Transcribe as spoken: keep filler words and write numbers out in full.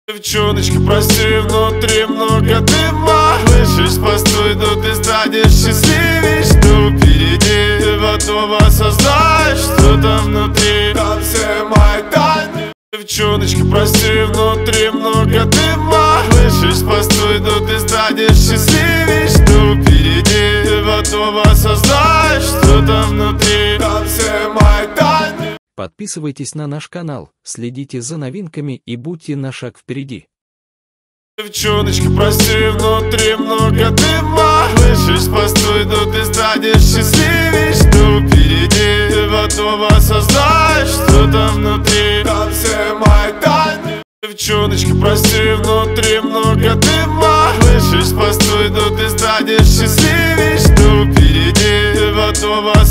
Девчоночка, прости, внутри много дыма. Слышишь, постой, но ты станешь счастливей. Что впереди, потом осознаешь, что там внутри, там все мои тайны. Девчоночка, прости, внутри много дыма. Слышишь, постой, но ты станешь счастливей. Что впереди, потом осознаешь, что там внутри, там все мои тайны. Подписывайтесь на наш канал, следите за новинками и будьте на шаг впереди. Девчоночка, прости, внутри много дыма. Слышишь, постой, но ты станешь счастливей. Что впереди, потом осознаешь, что там внутри, там все мои тайны. Девчоночка, прости, внутри много дыма. Слышишь, постой, но ты станешь счастливей. Что впереди, потом осознаешь.